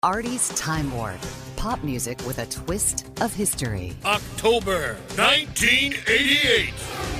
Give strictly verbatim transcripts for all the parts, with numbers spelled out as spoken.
Artie's Time Warp. Pop music with a twist of history. October nineteen eighty-eight.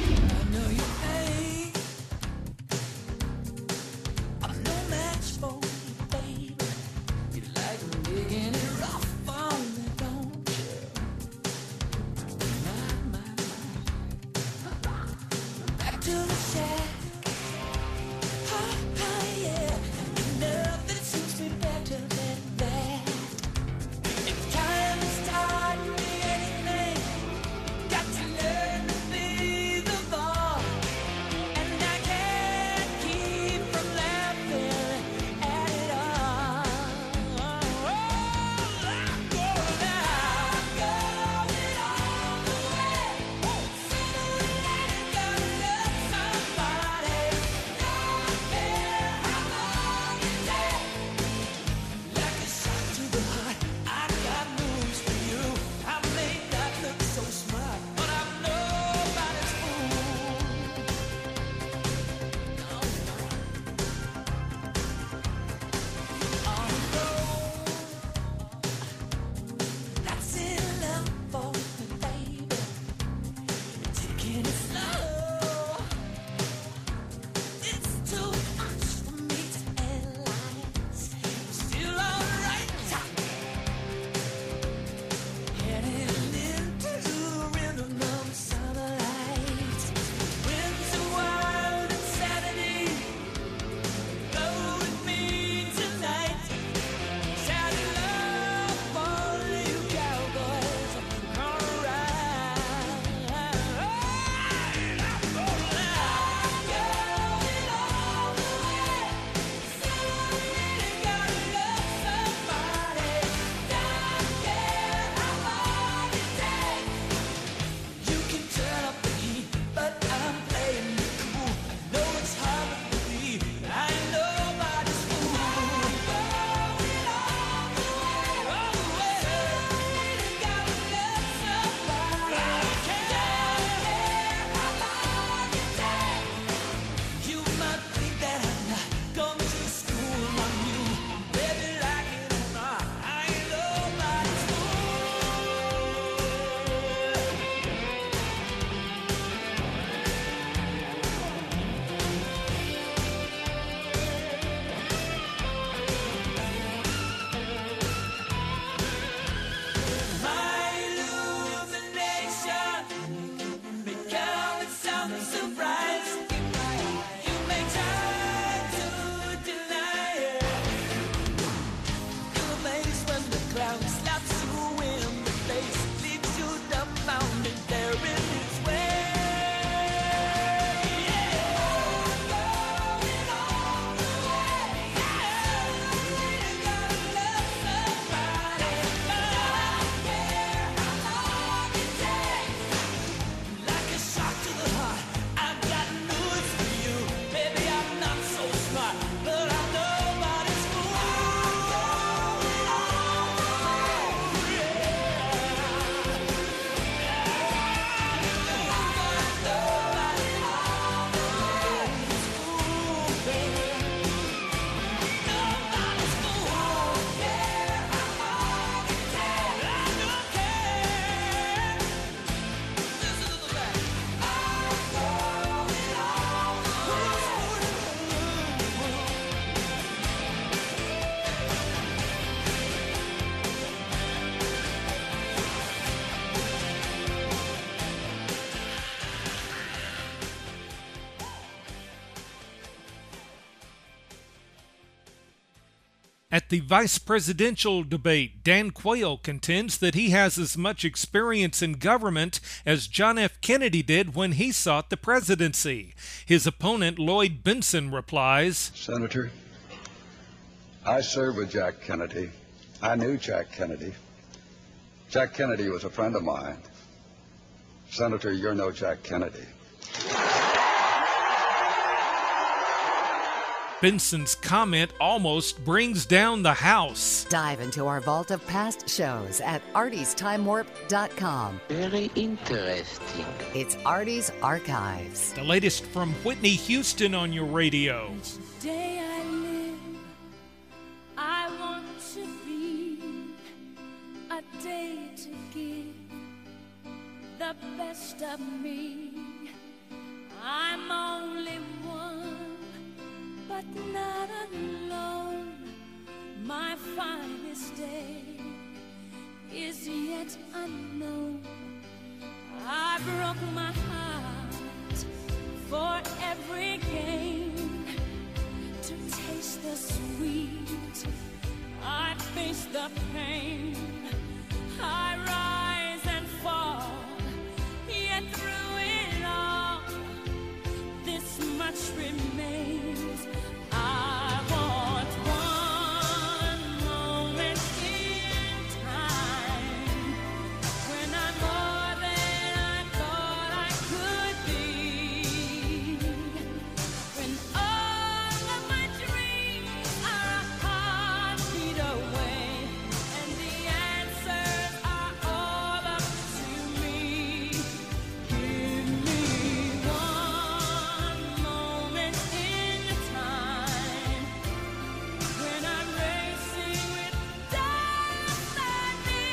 At the vice presidential debate, Dan Quayle contends that he has as much experience in government as John F. Kennedy did when he sought the presidency. His opponent, Lloyd Bentsen, replies, Senator, I served with Jack Kennedy. I knew Jack Kennedy. Jack Kennedy was a friend of mine. Senator, you're no Jack Kennedy. Benson's comment almost brings down the house. Dive into our vault of past shows at arties time warp dot com. Very interesting. It's Artie's Archives. The latest from Whitney Houston on your radio. Today I live, I want to be best of me. I'm only one, but not alone. My finest day is yet unknown. I broke my heart for every gain. To taste the sweet, I face the pain. I rise and fall, yet through it all, this much remains. I want one moment in time when I'm more than I thought I could be. When all of my dreams are a heartbeat away, and the answers are all up to me. Give me one moment in time when I'm racing with destiny.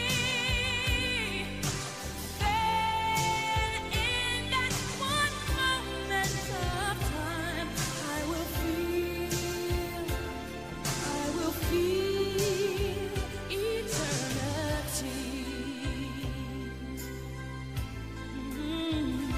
Then in that one moment of time, I will feel, I will feel eternity. Mm.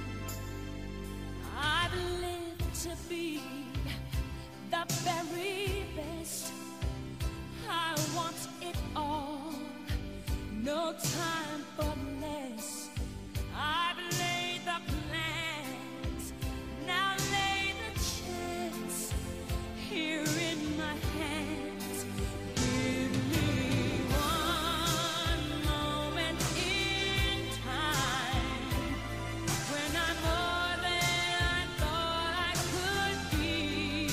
I've lived to be the very best. I want it all, no time for less. I've laid the plans, now lay the chance here in my hands. Give me one moment in time when I'm more than I thought I could be.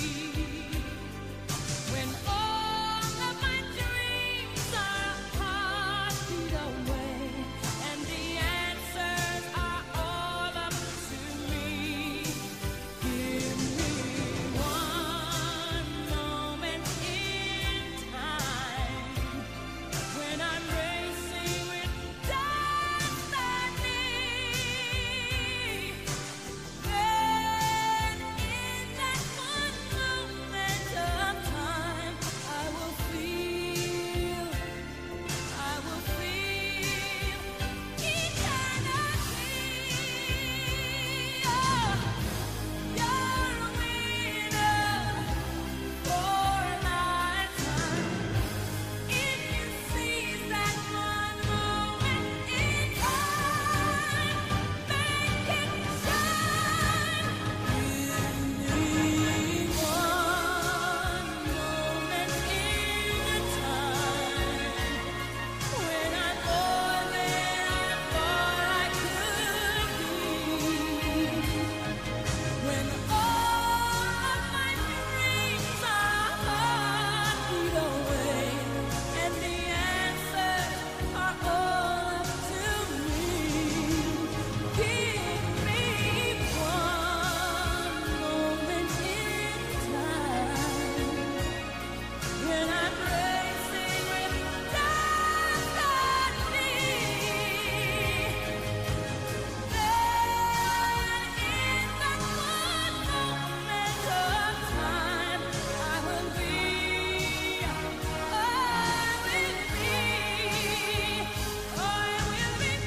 When all of my dreams are a heartbeat away, and the answers are all up to me. Give me one moment in time when I'm racing with destiny. Then in that one moment of time, I will feel, I will feel eternity. Oh, you're a winner for a lifetime. If you seize that one moment in time, make it shine. Give me one moment in time when I'm more than I thought I could be. When all of my dreams are a heartbeat away, and the answers are all up to me. Give me one moment in time when I'm racing with destiny. Then in that one moment of time, I will be, I will be, I will be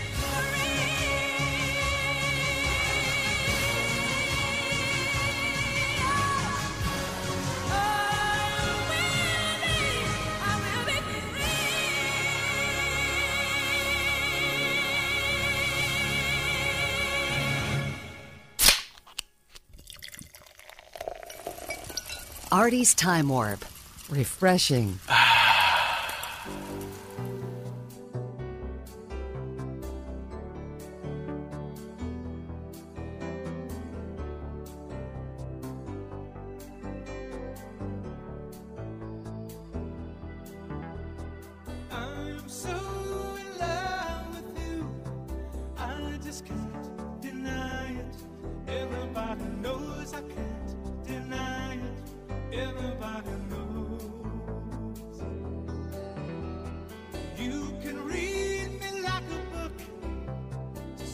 Artie's Time Warp. Refreshing. I'm so in love with you, I just can't deny it. Everybody knows I can't deny it. Everybody knows. You can read me like a book,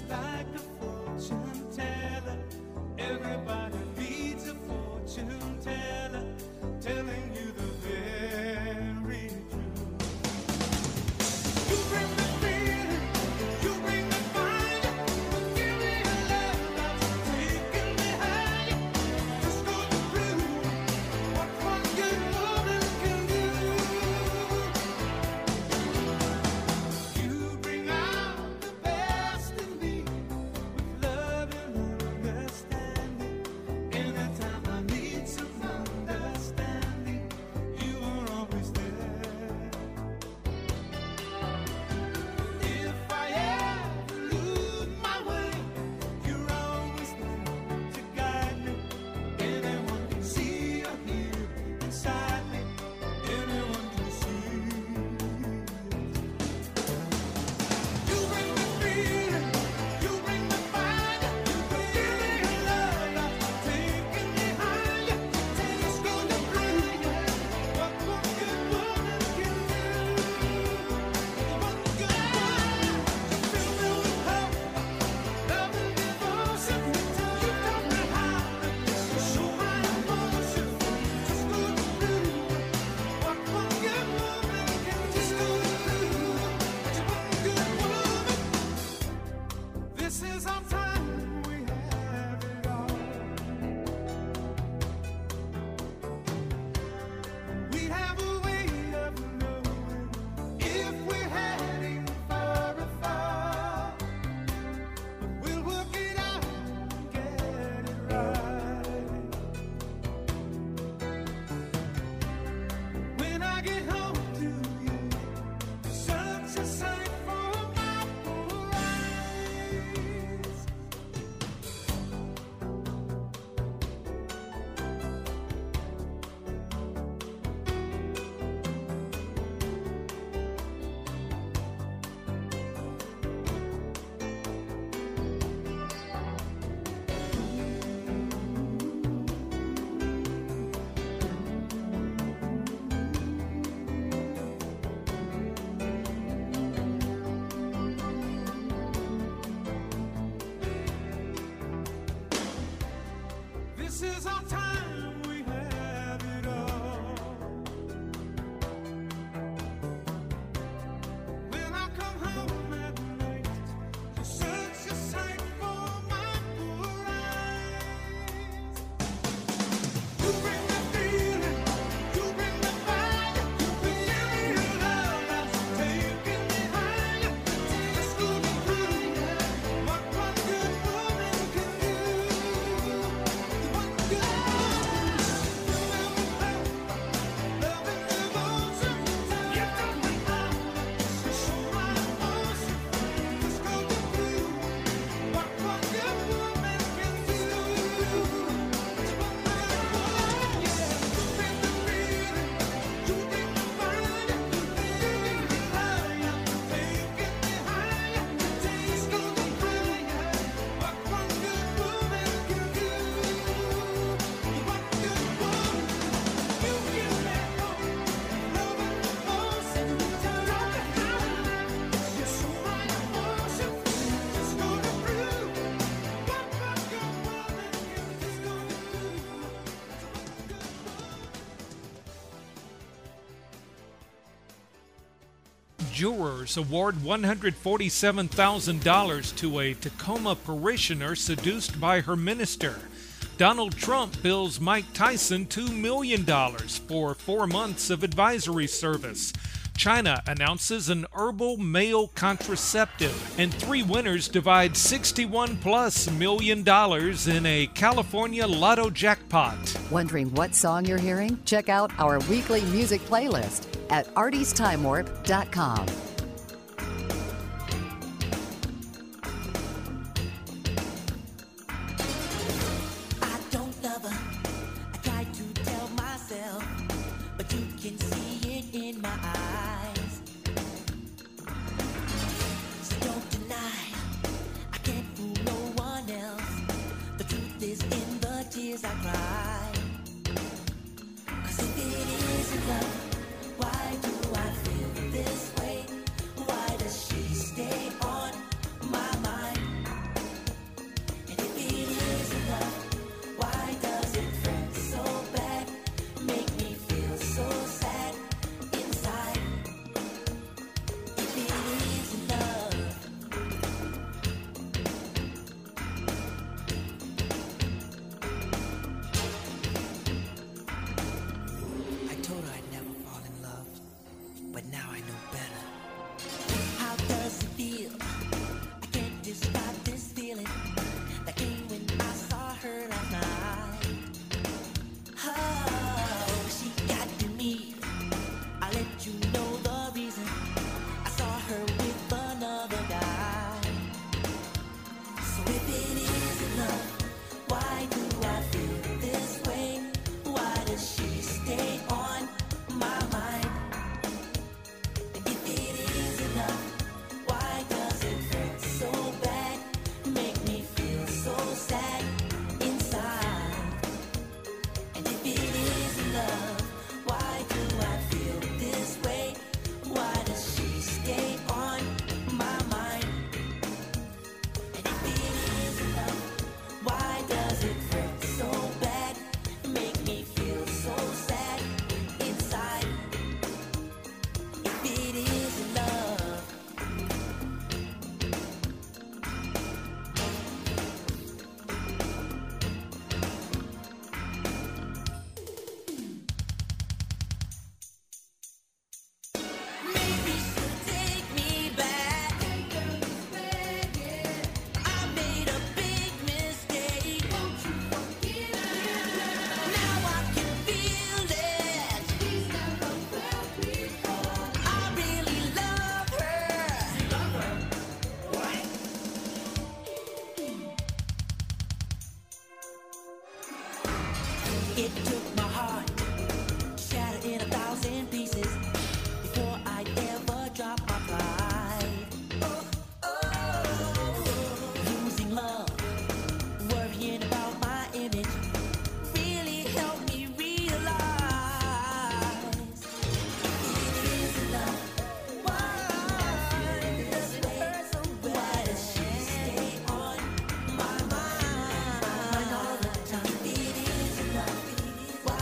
jurors award one hundred forty-seven thousand dollars to a Tacoma parishioner seduced by her minister. Donald Trump bills Mike Tyson two million dollars for four months of advisory service. China announces an herbal male contraceptive, and three winners divide sixty-one plus million dollars in a California lotto jackpot. Wondering what song you're hearing? Check out our weekly music playlist at arties time warp dot com. I don't love her. I try to tell myself, but you can see it in my eyes. So don't deny, I can't fool no one else. The truth is in the tears I cry. 'Cause if it isn't love, why do I feel this way? Why does she stay on my mind? And if it isn't love, why does it hurt so bad? Make me feel so sad inside. If it isn't love, I told her I'd never fall in love, but now I know better. How does it feel? I can't describe this feeling that came when I saw her last night. Oh, she got to me. I'll let you know the reason. I saw her with another guy. So if it isn't love, why do I feel this way? Why does she stay on my mind? And if it isn't love, why does it hurt so bad? Make me feel so sad inside. And if it isn't love, why do I feel this way? Why does she stay on my mind? And if it isn't love, why does it hurt so bad? Make me feel so sad inside. If it isn't love, maybe she'll take me back. I made a big mistake. Now I can feel it. I really love her. It took my heart, shattered in a thousand pieces, before I ever drop my pride. Oh, oh, losing love, worrying about my image, really helped me realize it isn't love. Why does it hurt so bad? Why does she stay on my mind all the time? It isn't love.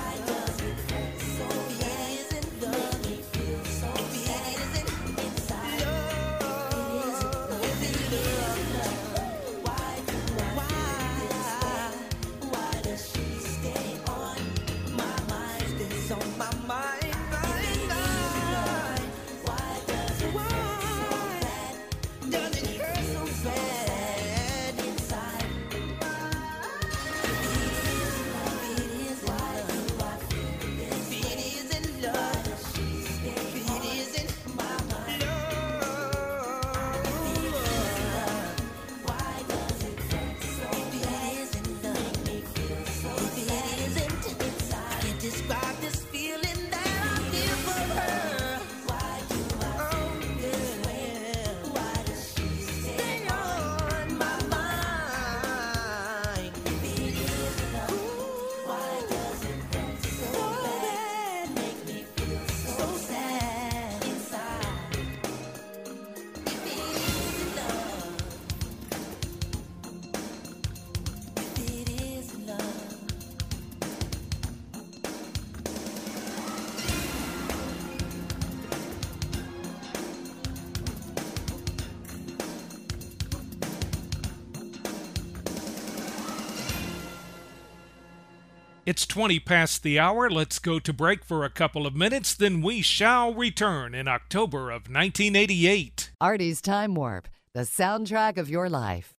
It's twenty past the hour. Let's go to break for a couple of minutes, then we shall return in October of nineteen eighty-eight. Artie's Time Warp, the soundtrack of your life.